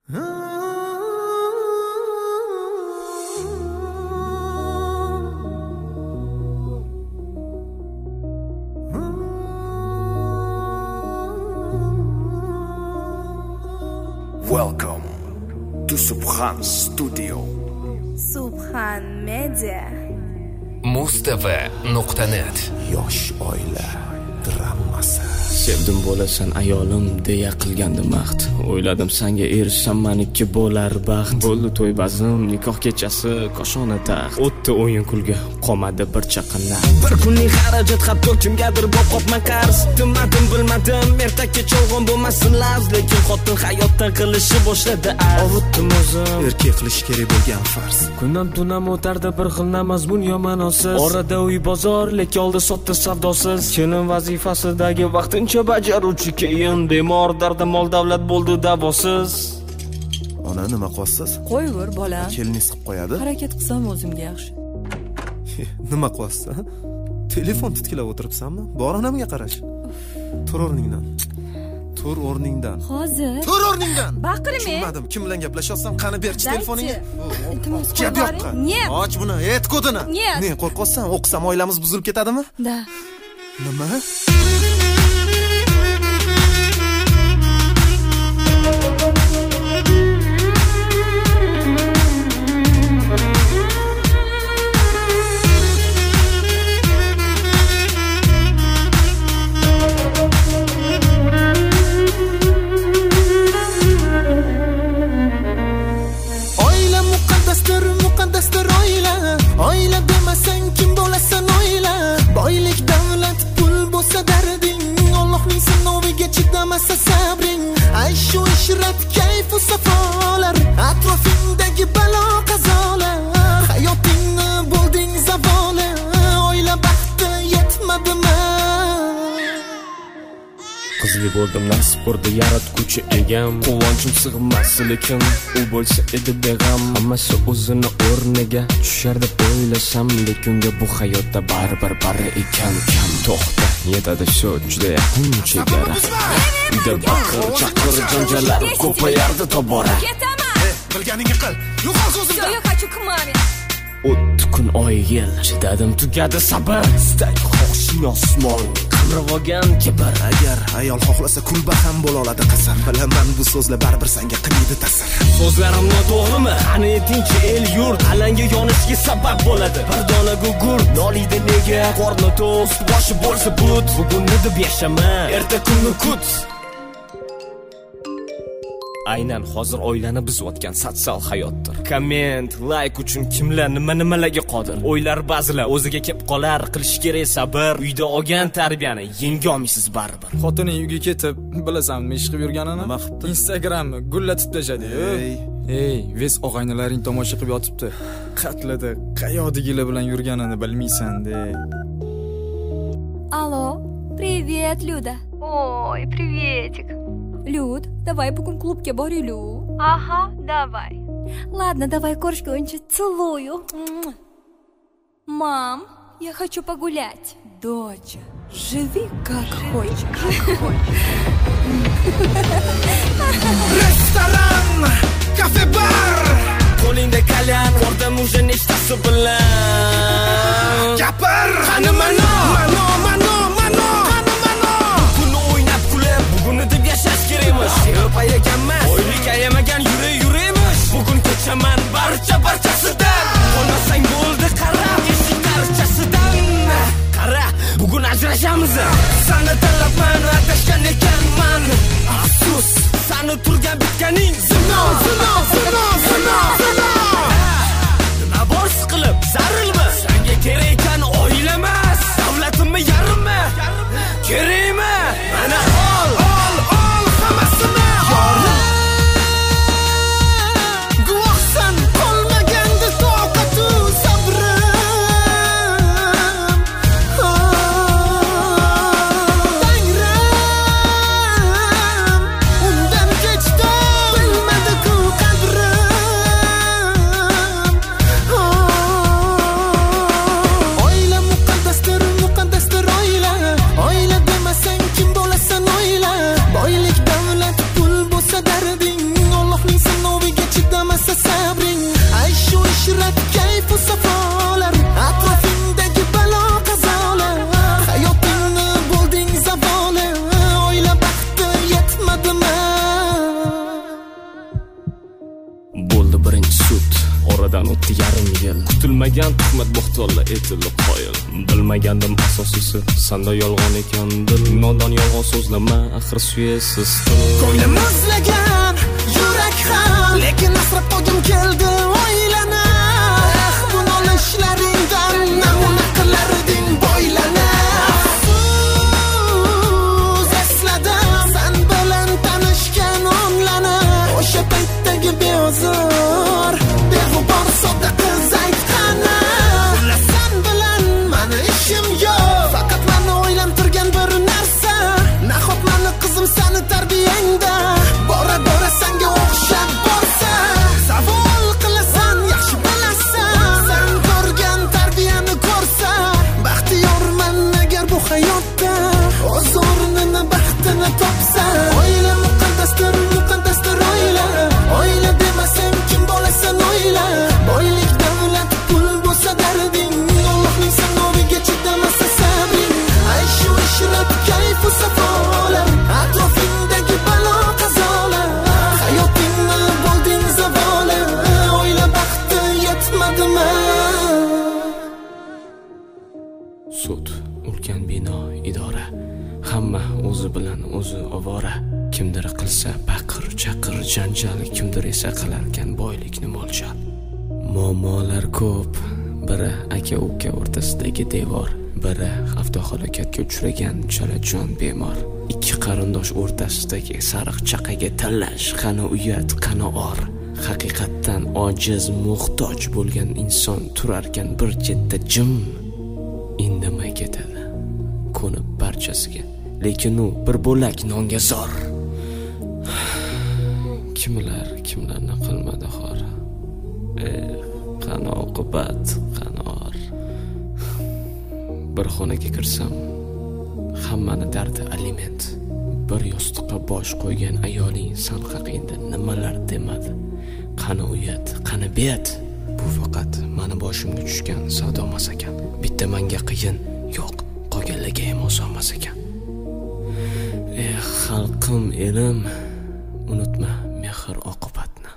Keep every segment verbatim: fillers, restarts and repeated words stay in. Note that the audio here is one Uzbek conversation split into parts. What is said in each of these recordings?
Welcome to Subhan Studio. Subhan Media. Mustafa nuqta net. Yosh oila drammasi. Sevdim bo'lasan ayolim deya qilgandim mahd. O'yladim senga erishsam meniki bo'lar baxt. Bo'ldi to'y bazm, nikoh kechasi, koshona taxt. O'tdi o'yin kulgi, qolmadi bir chaqanlar. Bir kunlik xarajat hatto kimgadir bo'lib qopman qarz. Bilmadim bilmadim, ertakka cholg'on bo'lmasin lafz, lekin xotin hayotdan qilishi boshladi az. Ovutdim o'zim, Erkak qilish kerak bo'lgan farz. kundan tunam o'tardi bir xil mazmun yomonosiz. Orada uy bozor, lekin oldi sotdi savdosiz. Kelin vazifasidagi vaqtincha bajaruvchi, keyin bemor dardi mol davlat bo'ldi davosiz. Ona nima qilyapsiz? Qo'yver bolam. Keliningiz qilib qo'yadi. Harakat qilsam o'zimga yaxshi. Nima qilyapsiz? Telefon titkilab o'tiribsanmi? Bor onamga qarash. Tur o'rningdan. Tur o'rningdan. Hozir. Tur o'rningdan. Baqirma. Tushunmadim. Kim bilan gaplashyapsan? Qani berchi telefoningni. Iltimos Gap qo'ying. yo'qqa. Ne? Och buni, et kodini. Нет. Ne, qo'rqosan? O'qisam oilamiz buzilib ketadimi? Da. Nima? Oila muqaddasdir, muqaddasdir oila. Oila demasang kim bo'lasan oila. Boylik, davlat, pul bo'lsa darding. Allohning sinoviga chidamasa sabring. Ayshu ishrat, kayf u safolar. Atrofingdagi balo qazolar. Hayotingni bo'lding zavoli. Oila baxti yetmadimi? Qizli bo'ldim nasib ko'rdi yaratguvchi egam. Quvonchim sig'mas lekin u bo'lsa edi beg'am. Hammasi o'zini o'rniga tushar deb o'ylasam, lekin bu hayotda baribir bari ekan. Kam to'xta yetadi shu juda yaqin chegara. Uyda baqir chaqir janjallar ko'payardi tobora. Eh, bilganingni qil. Yo'qol so'zimdan. Yo, yo, хочу к mame. O'tdi kun oy yil, chidadim tugadi sabr. Istak xohishing osmon, qamravogan kibr. Agar ayol xohlasa kulba ham bo'la oladi qasam. Bilaman bu so'zlar baribir senga qilmaydi ta'sir. So'zlarim noto'g'rimi? Qani tinch el yurt alanga yonishga sabab bo'ladi. Bir dona gugurt noliydi nega? Qorni to'q, boshi bo'lsa but. Bugunni deb yashama, erta kunni kut. Aynan hozir oilani buzayotgan sotsial hayotdir. Komment, like uchun kimlar nima nimalarga qodir. O'ylar ba'zilar o'ziga kelib qolar, qilish kerak sabr. Uyda olgan tarbiyani yenga olmaysiz baribir. Xotining uyga ketib, bilasanmi nima ish qilib yurganini? Nima qilibdi? Instagramni gullatib tashadi. Ey, Ey, ves og'aynilaring tomosha qilib yotibdi. Qatlida qayoqdagilar bilan yurganini bilmaysan-de. Алло, привет, Люда. Ой, приветик. Люд, давай bugun klubga boraylik. Ага, давай. Ладно, давай корочка, целую. Мам, я хочу погулять. Доча, живи как хочешь. Restoran, kafe bar. Qo'lingda kalyan, orda mujin nechtasi bilan. Gapir. Qani mano, Mano, mano, mano. Qani mano. Buni o'ynab kulib, bugunni deb yashash kerakmish. Sevib ayaganmas, oylik ayamagan yura yuramish. Bugun kechaman barcha barchasidan. Qolmasang bo'ldi qarab, eshik tarchasidan. Qara, bugun ajrashamiz. Sani tanlabman, adashgan ekanman. Afsus, sani turgan bitganing zino, zino, zino, zino, zino. Nima bor siqilib, zarilmi? Senga kerak ekan oila emas, davlatimmi yarimmi? Kerakmi? Mana ol, Ol, ol hammasini. Guvohsan qolmagandi toqatu sabrim. Tangrim, undan kechdi bilmadi-ku qadrim. Oila muqaddasdir, muqaddasdir oila. Oila demasang oradan o'tdi yarim yil. Kutilmagan tuhmat bo'xtonlar etilib qoyil. Bilmagandim asosiysi sanda yolg'on ekan dil. Nodon yolg'on so'zlama, axir suyesiz ko'nglim muzlagan yurak ham, lekin asrab qo'ygim keldi o'ylana. Eh, bu nolishlaringdan namuna qilarding bo'ylana. Afsus esladim sen bilan tanishgan onlana. O'sha paytdagi beozor beg'ubor sodda qiz aytgani. Sen bilan mani ishim yo'q, faqat mani o'ylantirgan bir narsa. Nahot mani qizim seni tarbiyangda bora bora senga o'xshab borsa. Savol qilasan, yaxshi bilasan, sen ko'rgan tarbiyani ko'rsa. Baxtiyorman agar bu hayotda o'z o'rnini, baxtini topsa. Oila muqaddasdir, muqaddasdir oila. Oila demasang kim bo'lasan oila. Boylik, davlat, pul bo'lsa darding, Allohning sanoviga chidamasa sabring. Ay shu ishlab kayfu safola, atrofingdagi balo qazolar. Hayotingni bo'lding zavola, oila baxti yetmadimi? Sud, ulkan bino, idora, hamma o'zi bilan o'zi ovora. Kimdir qilsa baqir chaqir janjal, kimdir esa qilarkan boylikni mo'ljal. Muammolar ko'p, biri aka uka o'rtasidagi devor, biri avtohalokatga uchragan chalajon bemor. Ikki qarindosh o'rtasidagi sariq chaqaga tanlash, qani uyat, qani or. Haqiqatdan ojiz, muhtoj bo'lgan inson turarkan bir chetda jim, indamay ketadi, ko'nib barchasiga, lekin u bir bo'lak nonga zor. Kimlar kimlarni qilmadi xor. Eh, qani oqibat, qani or. Bir xonaga kirsam, hammani dardi aliment. Bir yostiqqa bosh qo'ygan ayoling san haqingda nimalar demadi. Qani uyat, qani bet. Bu faqat meni boshimga tushgan savdo emas ekan. Bitta menga qiyin, yo'q, qolganlarga ham oson emas ekan. Eh, xalqim, elim, unutma mehr oqibatni.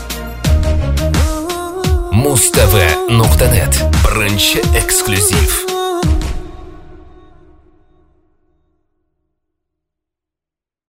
mustv nuqta net birinchi eksklyuziv.